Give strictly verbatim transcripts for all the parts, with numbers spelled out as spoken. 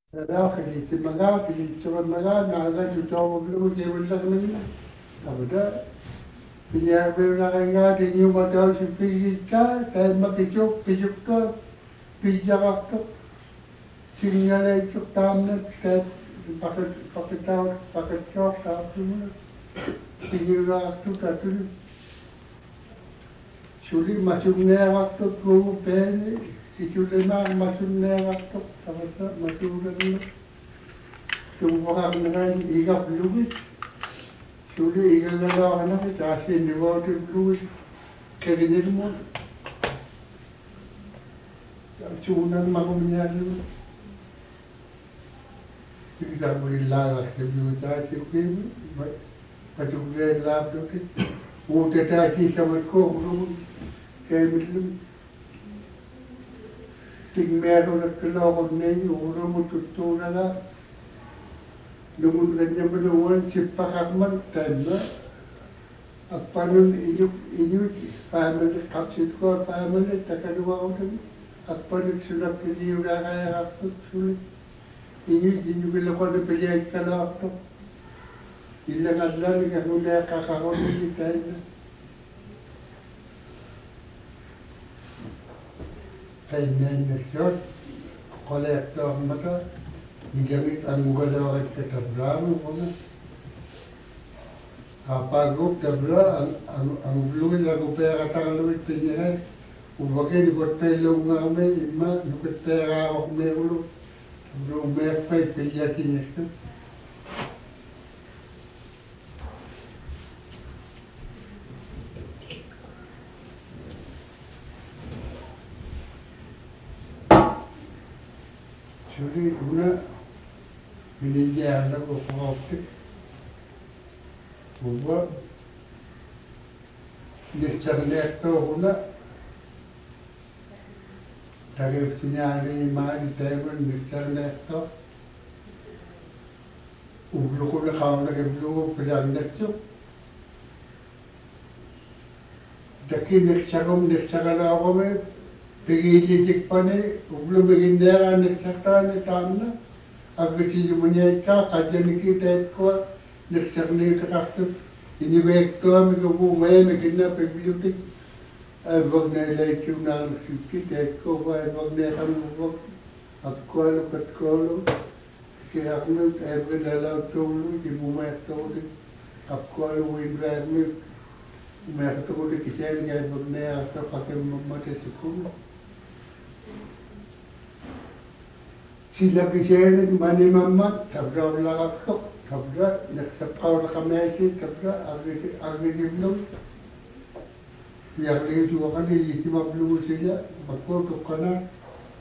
داخلي في المقابل يشتغل مقابل على جواب بلوجي ولا من أبدا بيا بيا غنغا دينيو ماتاو في جيكا كاي ما كيشوف بيجوكا بيجاكا سينيالا يشوف تامنا كاي pakai pakai tahu pakai cok tapi tinggal waktu katu suri masuknya waktu tu pen itu lemah masuknya waktu sama sama masuk lagi tu orang dengan iga belum suri iga lagi orang itu asing ni waktu belum kerja ni mau cuman mahu menyatu tidak berilah sejuta cukup, macam dia lah tu tu, muda tadi sama kau belum, kemilum, tinggal orang keluar ni, orang mutu tu nala, namun kerja belum cepat amat tanpa, apa nun ini ini family kapsit kau family tak ada orang, apa nun sudah pergi orang kaya apa sulit. Ini juga lepas itu pergi ke laptop, hilang adalah dengan muda kakak orang ini kaya. Kaya ni short, kolektor mata, digamit ang mugalaw at katabramo mo. Kapag tabra ang ang ang blue na kupera takalawit pinyahan, ubagay ni botpelo nga may ima nukutera ako may ulo. Belum berapa terjadi itu. Jadi guna meninjau anak optik, buat dicernek tu guna. Dari sinyali mari temen misalnya tu, ulu kuda kau nak ulu pelan tu, tapi nak cakap nak cakap apa me, pergi jejak pane, ulu begini dia nak cakap ni tamna, agar cium menyeka kajian kita itu nak cakap ni cakap tu, ini baik tu kami tu main begini pergi Abang ni lagi cuma sikit ekor, abang ni kami buat akal petkol, kira kami abang dalam tolu di rumah tu, akal wibra kami, mereka tu boleh kita ni abang ni atau pakai mata sekolah. Sila kita ni mana mama, tabra belakang tu, tabra nak separuh kami aje, tabra agak agak belum. Yang ini juga kan di lima puluh saja, bakal untuk kanan,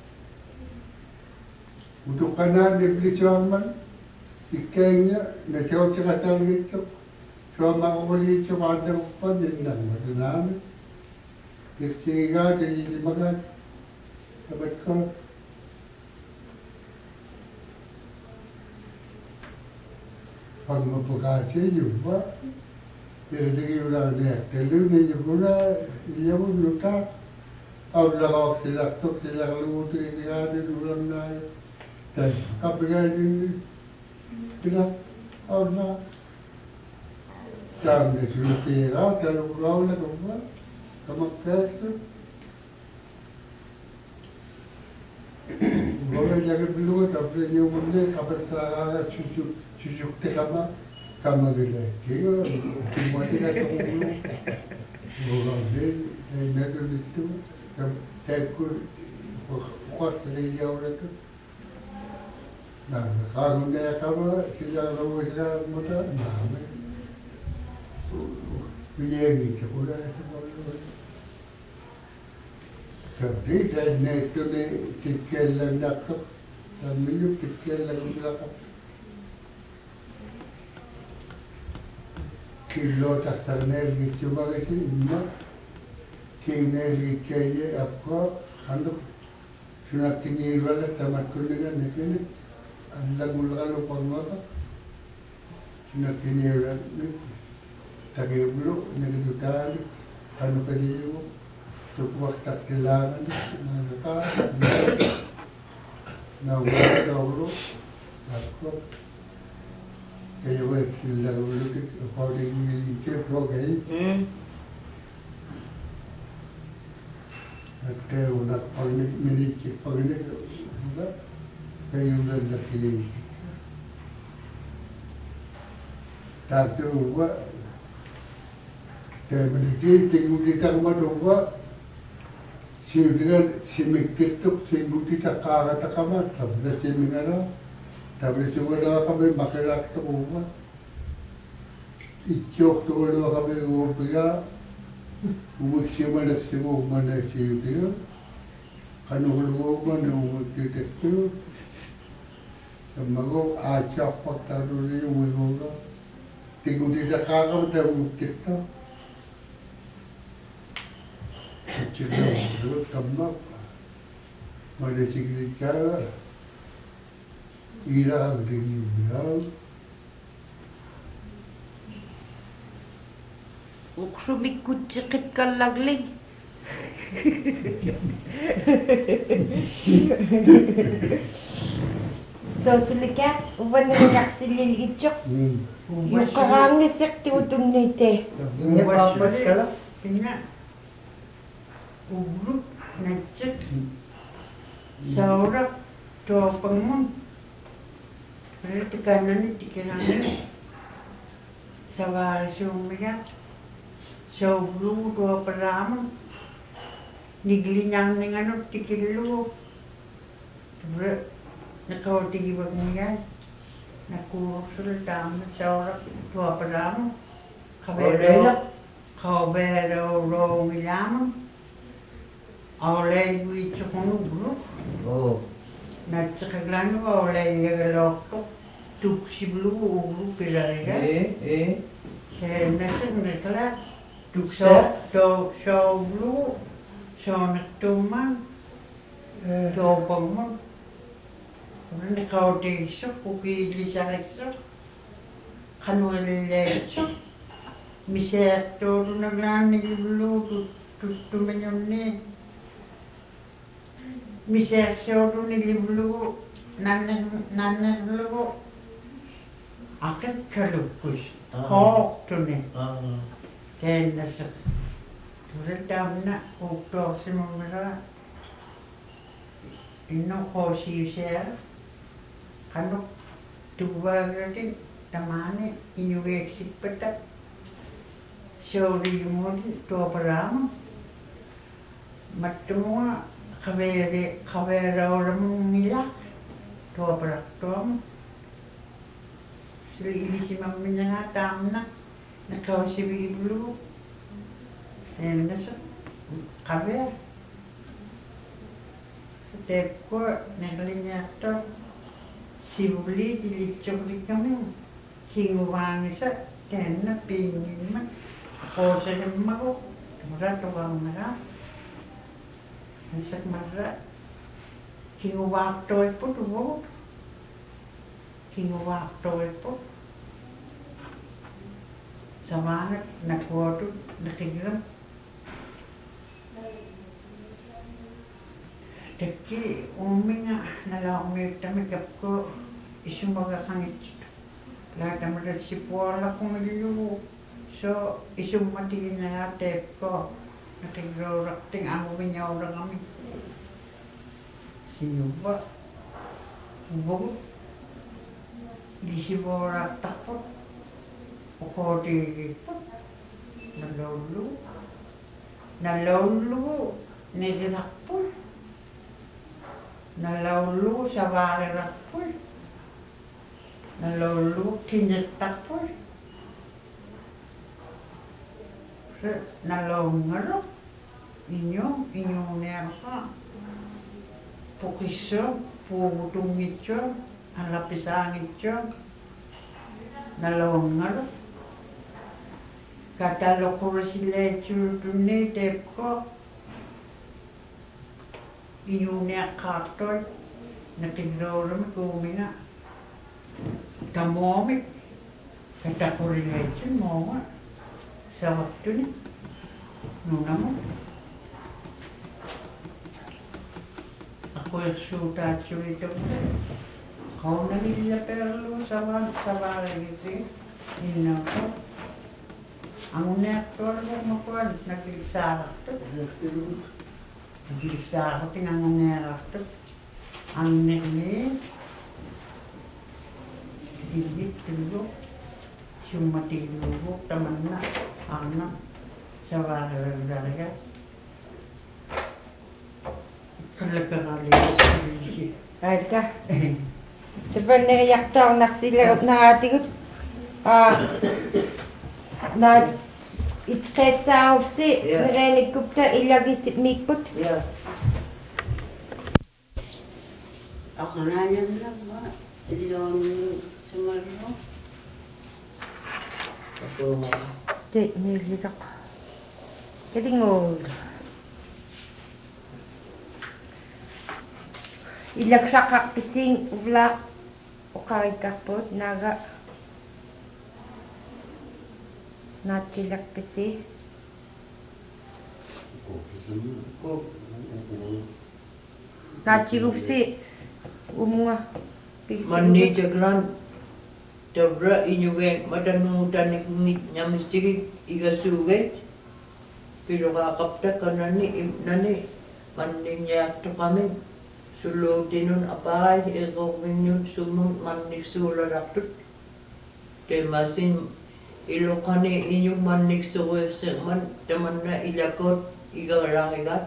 untuk kanan dibeli cuaman, ikannya, macam macam kata gitu, cuaman beli cuma ada apa jenang, macam mana, ketiga jadi dimakan, sebab pagmapagkasi juga. Jadi orang ni, kalau ni juga dia pun lupa, awak lawak silap tu silap lu tu ini ada orang lain, dan kapal ini silap awak nak, jangan disuruh tiada, kalau kau nak apa, kamu kerja, boleh jaga dulu, tapi ni umumnya kapal saya cuci cuci tekama. Kamu bila, kira cuma tidak tahu orang ni, nak itu, tekul, kuat lagi jauh itu. Nah, kalau dia kamu tidak tahu tidak muda, nah, dia ni cakap itu malu. Tapi dia itu ni cikal landak tu, dan milu cikal landak. Kilo tak terner gitu bagai sih, imma kini lihatnya apa, anda sudah tinggi balik tamat kuliah ni sini, anda mula lalu pernah sudah tinggi balik ni, tak kebulu, ni kita ni, anu kerja cukup waktu kelangan, nak Nawala daw ako. Kaya wala sila ulit according to the program. Hmm. At kaya wala pang miniki pang nito. Kaya wala na sila. Tapi uwa. Kaya miniki tinggal kita rumah Siyempre, si Miktitok, si Bukita kakatakamat, tapos na si Mingano, tapos wala kami makilak sa uma. Ityok to wala kami umapiga, umuksima na si uma na si Yudiyo, kanuhulungo mo na umagtitekto, sa mga atyak pagtaro na yung mga, tingin din sa kakamat na umagtikto. Kecil tambah pada sekitar ira dengan bilang Ukrumikut sakit ka lagling. So sulika, uban na naksilil itchok. Yung karangisik ti utun nite. Ini apa dia? Ini ubruk necek saurak to pengun. Berarti kanan ini dikirakan sawal sumiya sobru to peram niglinyang dengan tikilu. Ber nakau tigi bagniya naku sultan saurak to peram kabelo kabelo ro milam Oleh gue cekonu bro, Oh. na cekaglano oleh yagalok tuk si blu ulu pirarega. Eh, eh. Saya nasib nekla tuk so so so blu so nektuman so pamon. Kemudian kau desa kuki lisarekso kanwalelekso misal tu naglani blu tu tu tu menyoni. Misal seorang ni liblu nana nana liblu akan kalupus kok tu ni kan nasa sudah nak uktor semua ino kosi share kalau dua berarti tamane inu eksik petak sorry mudi dua peram matua Kavere kavere orang mila tua beraktom, sili ini cuma menyengat tamna, nak kau sibi bulu, dan nasa kavere, setiap ko nakalinya to sibuli di licok kami, hingu wangisa, dan na pingin mah, kau sedang mau, murah tu bang merah. Nasak marra kingu waktu itu tuh kingu waktu itu sama anak nak waktu nak kirim tapi umumnya nalar umi kami kapko isu baga kangit lah kami dari sipuala kami dulu so isu mati na teko Nakigro rakting amo binyaw na kami. Sino ba? Ubog? Di si Bora takot. O ko di po. Nalolo. Nalolo. Nigirakpol. Nalolo sa bari rakpol. Nalolo kinyatakpol. Nalongalo inyo inyo nerka pokiso putung ityo alapisang ityo nalongalo katalo ko sila chutune tepko inyo nerka natigdoram ko mina tamomi katakuri ityo mo sa waktu ni nuna mo puirsuutaatsulitumta qaunagillaperilu savan savarigiti innaqo anguneartuarlu makuan nakilisaarartut nakilisaarartin angunearartut annerni illiktillu summatillugu tamanna anna savarigariga kalakaraali Aika. Sepan neriaktor naksilerut naratigut. Ah, na itqeetsaarufsi mereenikkupta illagissit miikput. Ja. Aqanaanamma illoon sumarlu. Ako Te nilitaq. Kedingol. Ilaksaqaqpisiin uvlaaq uqarikkarput naaga naatsilakpisi naatsigufsi umunga manni jaglan tabra inyugeng madanu tanik ngit nyamistigi igasuget piroga kapta kanani nani manni nyak to kami Sulu tinun apai egovinyun sumun mannik suularatut. Temasin ilokani inyu mannik suuirseman tamanna ilakot igarangigat.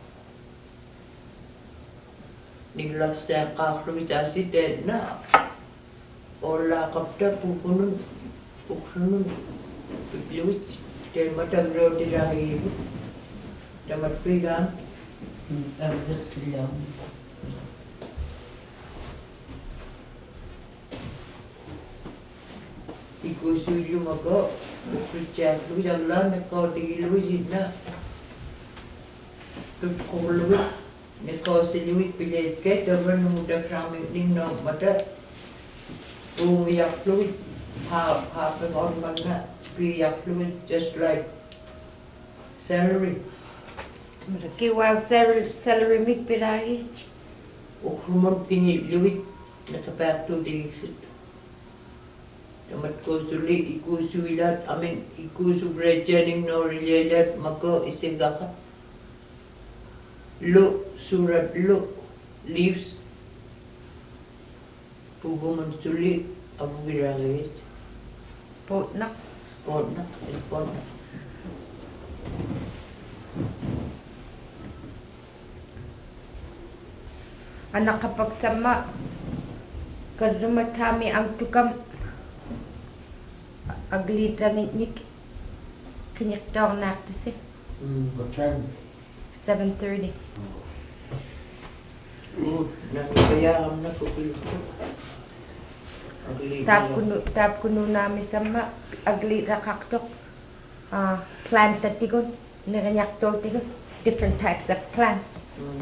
Niglafseaqaarlugitasi teena olla kapta pupunun puksunun pipiwit tematagreotirahivut tamatpigaan agversilam. Ikusuju maka ukricat lu jalan nekau digilu jina tutkullu nekau siluit pilet ke teman muda kami ding no mata uyak fluid ha ha pengon mana piyak fluid just like celery kiwal celery celery mikpilagi ukrumon kini luit nakapatu digsit Tamat ko suli ikusu ilat amin ikusu brejening no rilelat mako isigaka lo surat lo leaves puguman suli abu giragit potnak potnak potnak anak kapagsama kadumatami ang tukam aglitramit kinyaktor naktisi What time? seven thirty. Nagbayaan na ko kulit Tap kuno tap kuno nami sama aglita kaktok ah plant tigon niranyaktor tigon different types of plants.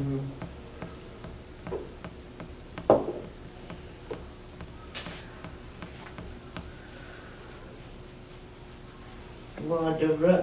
Mga dabra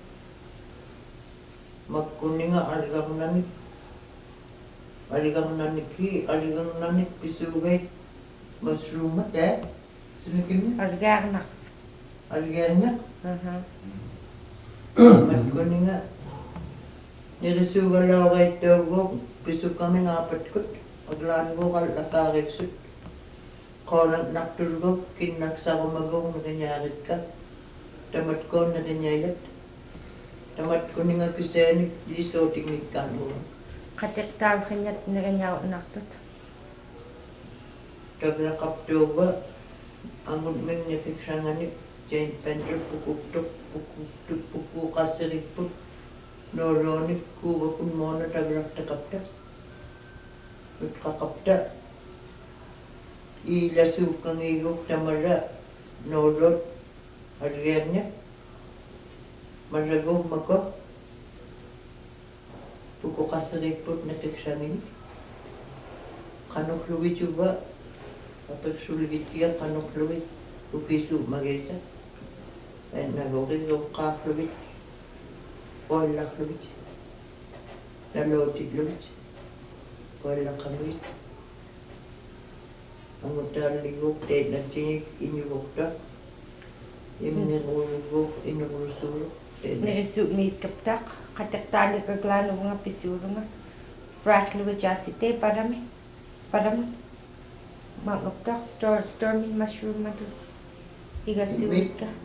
magkuninga aligang nanik aligang naniki aligang nanik pisugay mushroom eh sinikin Argarnax. aliganya Aha. magkuninga nirisugal laway togo pisug kami ngapat kut aglaan ko kal nakarik sut kolang nakturgo kinaksa ko magong nanyarit ka tamat ko na dinayat. Tamat ko ni nga kristiyanik di so tingit ka mo. Katiktal kanyat niranyaw naktot. Tagrakap to ba ang ming nifiksanganik Saint Pedro pukuktok pukuktok pukukasiriput noronik kuwa kun mona tagrak takapta. Kakapta ilasuk kang igok tamara norot Arganya Maragog mako Puko kasaripot na tiksangin Kanok luwit juba Kapag suligit siya kanok luwit Ukisu magesa Ay nagawin yung kak luwit Polak luwit Nalotit luwit kuallakamit amutaalliguk teetnatigik iñugukta imniruuluguk inurusuuluq Nirisuuk niit kaptak, kataktaali kaglaano mga pisurunga. Fratluwa jasite parami. Parami. Maguktak, stor, storming mushroom madu. Igasuut ka.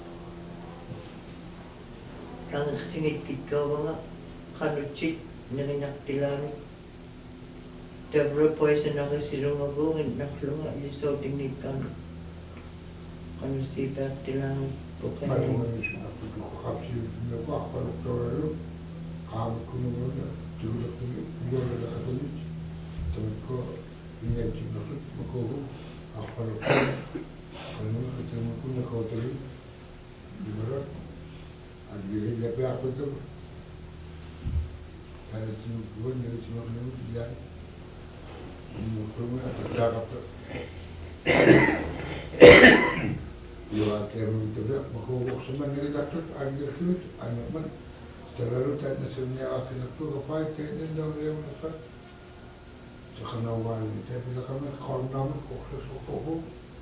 Tangaksingit kitkawanga kanutsit nirinaktilani tabra poison nakasirungagungin naklunga isoting ni kanu kanusipaktilani pokay Marunong siya ako kapsi na pakapalok tayo. Kamot ko naman na tulak ko yun. Yung na nakasunod. Tawag ko, inagin na rin. Makuho. Akapalok ko. Ano na, ito mo ko nakautuloy. Di ba rin? Ang gilid na pa ako ito. Kaya sinubuan, nila sinubuan, yan. Yung ko nga, tatakap ito. Yung kaya mo ito na, makuhuk sa man nilakot, ang gilid, ano man. Talaga tayo na sa niya akin na ito, kapay, kaya din daw rin na sa sa kanawan. Kaya pila kami, kaon namin, kuksa sa kukuhuk.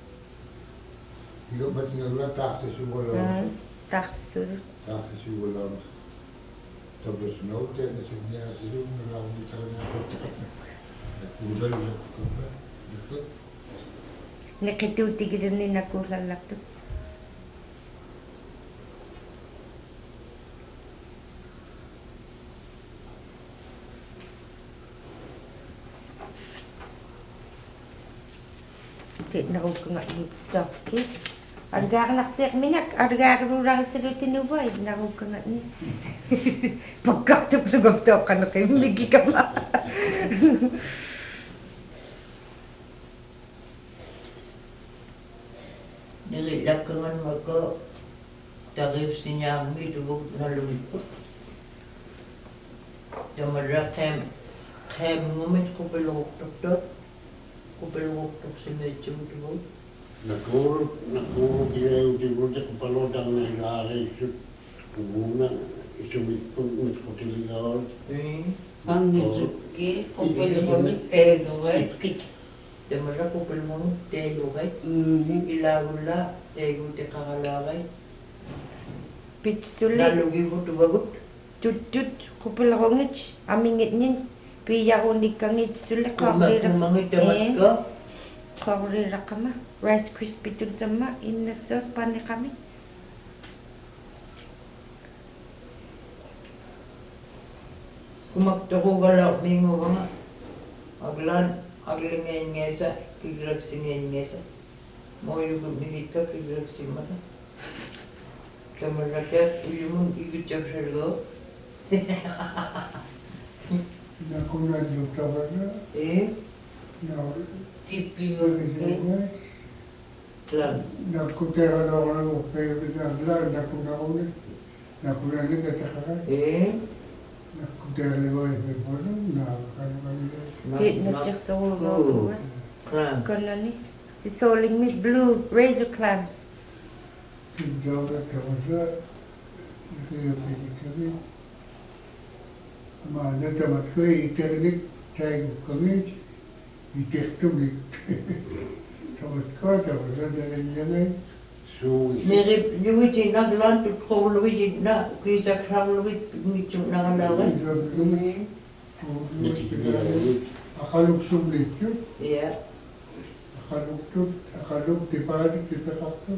Higa ba't nga wala, takti si wala. Tak surut. Takti si wala. Tapos no, tayo na sa niya, sa iyo, nalawang ito na ako. Nagpudal na ito. Ito. Nakituti gila ni nakulalak to. Tidak nak ko nga ito. Okay? Argar naksik minak, argar rurang sila tinubay, naku ka nga ni. Pagkaktok na gaftok ka na kayo, migi ka ma. nililakangan maka tarif sinyami dubog na lumipot damara kem kem moment ko peloktok to ko peloktok si medyo dubog Naguro, naguro kaya yung tibulit ko palodang na ilari isip kumuna isumit ko mas kutiligawan. eh Ang nisuki, kupil mo ni tego eh. damara ko peloktok tego kay Mhm. ilagula tego te kakalakay Pitsulit, nalugi ko tubagot tut-tut, kupulakongit, amingit nin, piya ko ni kangit sulit, kakurira. kumangit damat ka Kakurira ka ma. Rice crispy tun sa ma, inasot pa ni kami. kumaktako galak mingo ka nga aglan aglingay ngesa kiglag singay ngesa mo yung minit ka kiglag simata kamaraka ilimun ikut jak sargo Naku na yung tawag na. eh Na, Tipi mo ni. klan naku tera na ako na ako kayo binagla. Naku na ako na. Naku na nila kakaka. eh Naku tera na ako yung mga nakakano kami na. Di na siya sa ulo. klan Kano ni? Si Soling Meat Blue, razor clams. Tinggal na tawag na. Kaya pwede kami. Mana tamat ko internet tayo kami. Itektumik. Tamat ko, tamat na dala niya na. So, nirip luwiti naglan tut ko luwiti na kisa krang luwit ngitung nangalawin Mhm. Akalog sumlit yun. iya Akalog to. Akalog tiparik titakakto.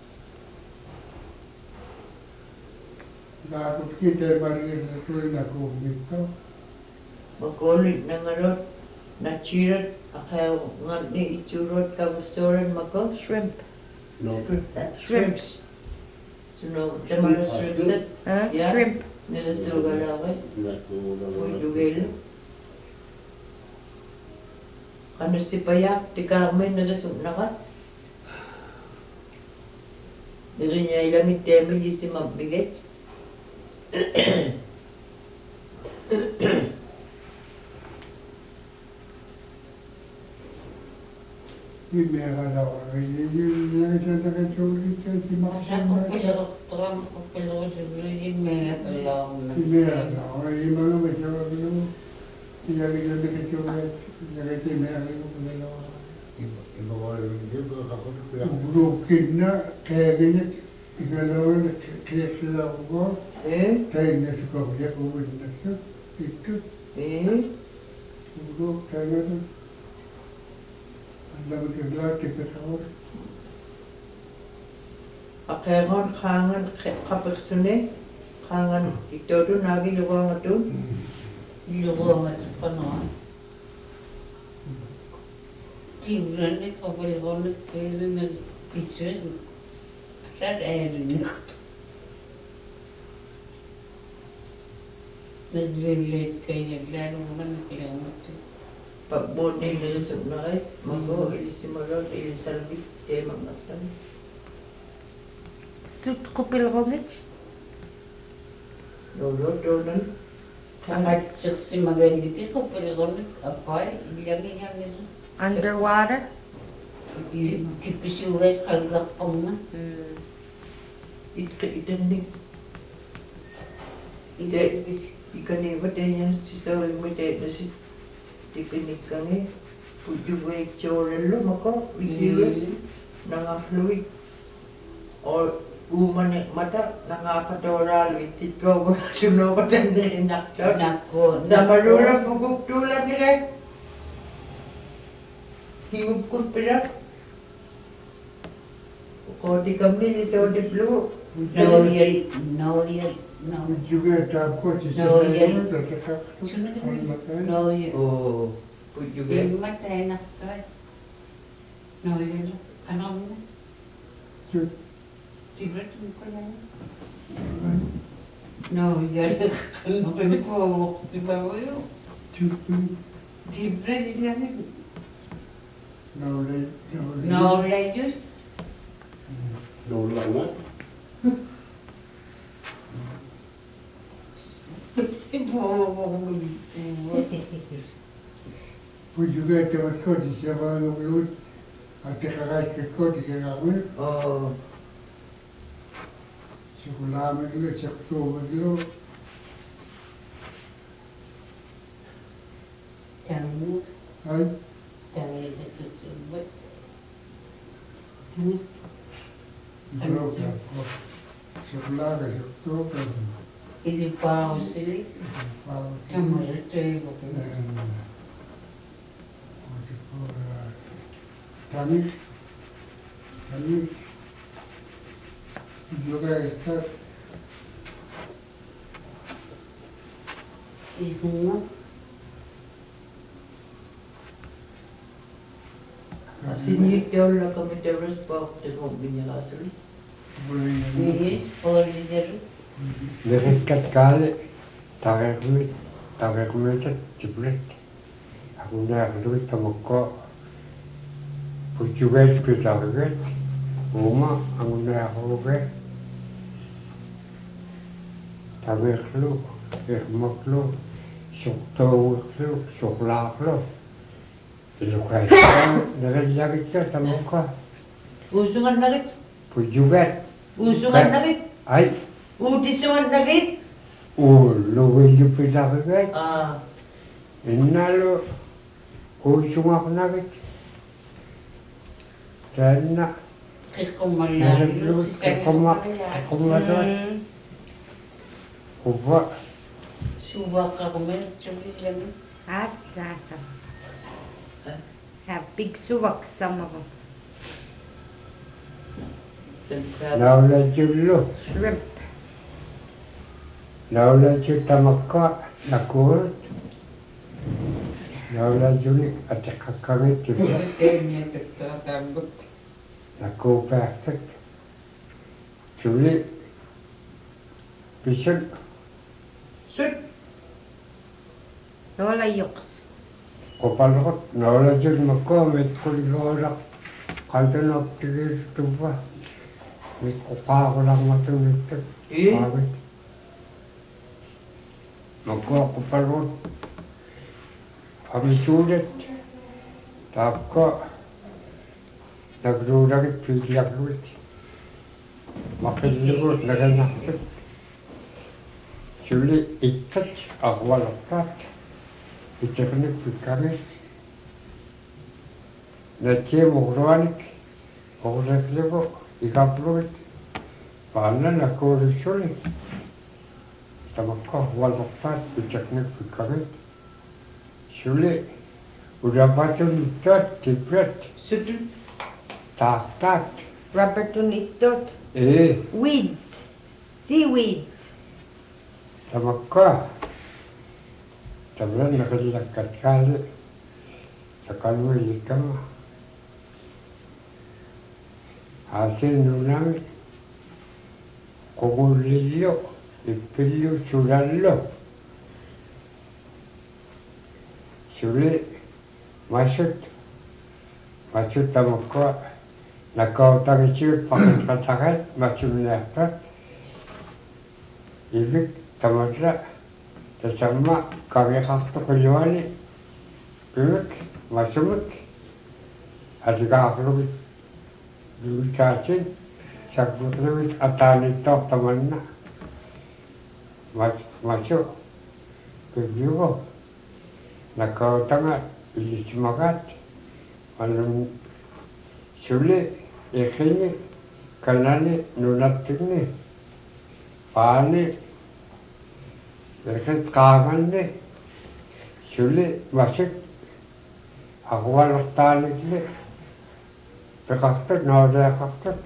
Nakakot kita marigil na tuloy na kumit to. makulit na ngarot na chirat akaw nga ni ichurot kabasoran mako Shrimp. no, shrimps suno damara shrimps Ha? Yeah. Shrimp. nila sugalawin naguro Uy, na dugil. Kano si Payak, ti Carmen na nasum na ka? Diri niya ilamit temi di si Magbigay. Yung meron ako. Yung yung isa na kasulit siya, si Masa Maxim. kupil ko, tram kupil ko, siguro yung mga talaw na. Si meron ako. Yung mga masyawag yung Iyakin yung nagkitsugat, nagkitinari ko nila. Iba ko rin dito, ako rin. Bukin na, kaya ganyan, igalaw na, kaya sila ko. Eh? Kaya na sa kopya ko na siya. Ito, Eh? buruk kaya na. Ang dami sila, tikas ako. Akeron kangan kapersone kangan ito doon lagi luwang ito. Luwang at panoan. Timran ni kabalon at kayo na isun. Sad airin ko. Nag-relate kayo naglaro naman kilometer. Pagbot ni Lusog na ay mago ilisimulot ilisalbit eh magatan. Sut kupil rongit. Lolo doon. Kamat si maganditi ko pero apay ilangin niya nito. Underwater. Tipisugat kagapang na. Hmm. Ika itanik. Ida ikan ni badan yang sisa mete nasi dikenik kange. Puju gue corelo maka video nangafluid. Or Uman mata nakakatoral itit ko suno ko din nakto Nako. sa malula bugok tulan dire hiup ko pira ko di kami ni sa di blue No yel, no yel, no. Juga tak ko si No, yan. Tataka. No yel. oh puju Di be matay na to. No yel. Ano mo? Tibret mo ko lang. No yel. Ano pa ko si baboy. Tibret di yan. Naulay, naulay. No yel. Naulang na. Pun juga teman kau di siapa yang belum ada kakak ke kau di kami. oh Sekolah mereka cakap mereka. Tamu, Hai, tamu itu sebut. belum tak. Sekolah ke cakap. Ini pau sini. Tamu itu aku. Kami, kami juga itu Ibu, Sini tiola kami terus pak tengok binya asli. boleh. ini spoiler. Dekat kali tarik duit, tarik duit itu jebret. Aku dah duit sama kau. Pujugai kita tarik, rumah aku dah hobe. Tarik lu, irmak lu, sukto lu, suklak lu. Itu kayak dekat jaga kita sama kau. Usungan nagit, Pujugai, usungan nagit, ay, udisungan nagit. oh, lu wajib kita tarik. Ah, Innalo kusung ako nagit. Sana Kekumalan. nalaglut kekuma kekumadot Hmm. kuba Subak ako meron sabi lang. At lasa. Have big suwak sama ko. naula julo Shrimp. naula jutamaka nakurut naula juli at kakangit julo Kanya nagtatambot. nakupakit juli bisag sut, Lola yok. kopalot naula jul makomit kuligorak kantanok tigil tuba may kupa ko lang matumit eh, Pagod. Magkakapalot. Kami sulit. Tapos, nagruragit, piglagluit. Makiligot, naganakit. Sulit, ikat, ako walakat. piteknik pikkarit. Natsi mukruanik, mukreklivo, ikapluit, paana nakurisuli. Tamakko waloktat piteknik pikkarit. Suli, udapatun tot tipret, Sutut. tak tak. Rabatun itot. Eh, Weeds. Seaweeds. tamakko. Tablan nakalilakat kali. Takalui ikama. Hasil nunami. Kugulilyo. Ipilyo sulallo. Suli masuk. Masuk tamakko. Nakautang isu pakai katakan masuk nafas. Ibik tamadra. Tasama kami hafta kuliwani. Ibik masuk. Adika afluk. Dulu cacing. Sakbutrawit atani tok tamanna. Masuk. Kebiuko. Nakautang ilis makat. Manum suli. Ikhini, kanani, nunatikni, paani, ikhit kaamani, suli, masik, akwaluktanikli, pikaktat, naudayakaktat,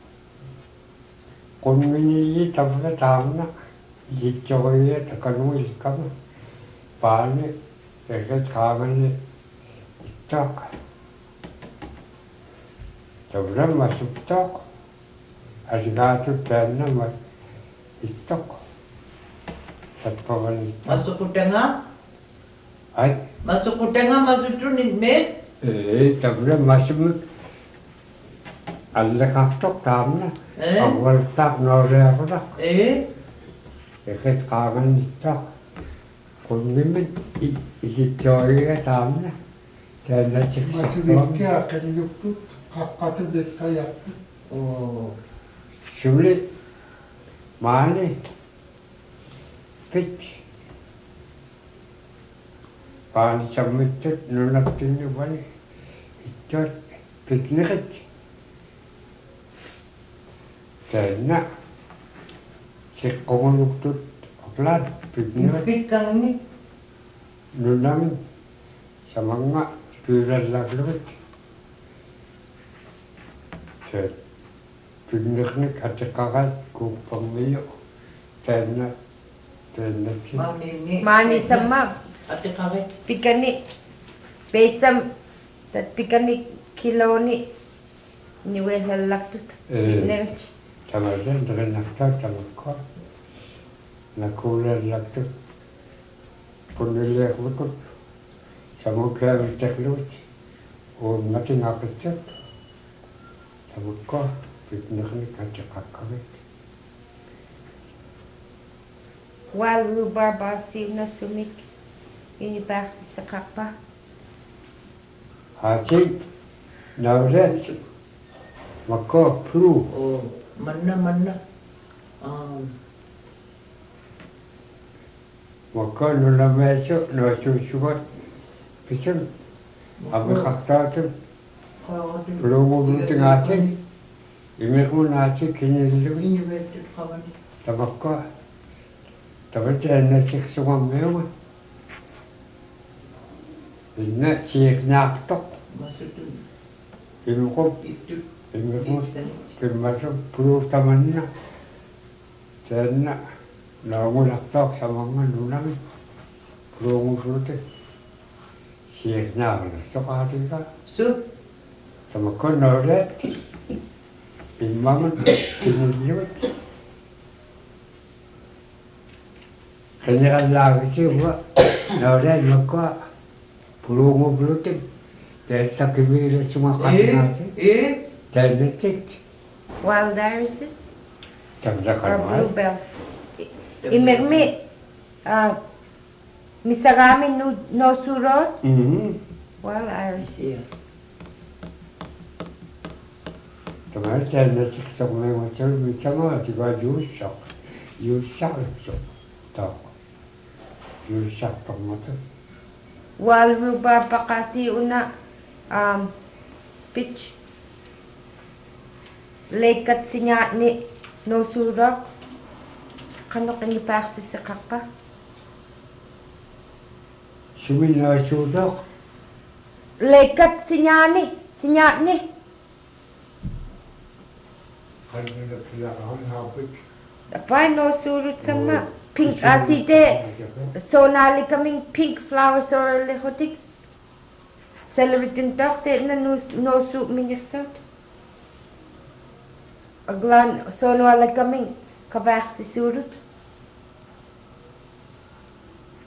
kumminiyi tabla taamna, yitchogoye takanu ilkama, paani, ikhit kaamani, ittak. Tabla masuk tok, asigatu penna mas itok. Tatpawan itok. Masuk ke tengah. Ay, Masuk ke tengah, masuk tu ni med. eh, tabla masuk alla kaktok tamna. Eh? Awal tak nore ako tak. Eh? Ikat kangen itok. Kung nimin ititsoy ka tamna. Tena Masih siksik. dia akan yukut kakak tu saya. Oh. Sulit. Mani. Pit. Pan samitut nunaptin niyo bani. Itot. Piknikit. Tena. Si kumuluktut. Aklan. Piknikit. Ingkit kang ni. Nunam. Sa mga spiral laglawit. Sa pikniknik at kakat kung pangmiyo. Tena. Tena si. Mani ni. Mani sama. Ate karet. Pikani. Pesam. Tat pikani kiloni. Niwel halaktut. Eh. Nerch. Tamadan dengan naftar tamakor. Nakulah laktut. Punilya kutut. Samukha vitaklut. O mati ngapetut. Tamakor. Pikniknik at kakawit. Wal rubar basi na sumik. University sa kapa. Hati. Nauret. Maka pru. Oh. Mana mana. Um. Maka nula meso. Nasu suat. Pisang. Abi kaktatum. Kau tu. Pru mo bluting asin. Imik mo nasi kinililu. Ini betul kawan. Tamakor. Tabatyan na siksuang mewa. Ina siyek naktok. Masuk tu. Imukop. Itu. Imukop. Kimasok puro taman na. Tena. Naungulaktok sa mga lunang. Puro ngusulte. Siyek na. Sokati ka. Sup. Tamakor na ulit. Imangan. Kiniliwit. Kanya lagi siya. Na ulit magka. Puro mo blutin. Dahil sa kibili semua kati Eh? natin. Eh? Dahil natik. Wild irises. Tamda ka Or naman. bluebells. Imermi. Ah. Misarami no, no surot. Mhm. Wild irises. Tamar dahil natik sa mga matal. Mitama at iba yusak. Yusak. Tak. Yusak pang matal. Walmu baba kasi una um pitch lekat sinya ni no surak kanok ni paksi sa kapa. Sumina sudak. Lekat sinya ni sinya ni. Kan na kailangan hapit. Apa no surut sama pink aside so nali kaming pink flowers or lehotik. Celebrating dokte na no no su minyaksat. Aglan so no ala kaming kabak si surut.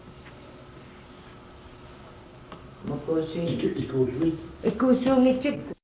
Makosi. Ikuusvit. Ikusungit yun.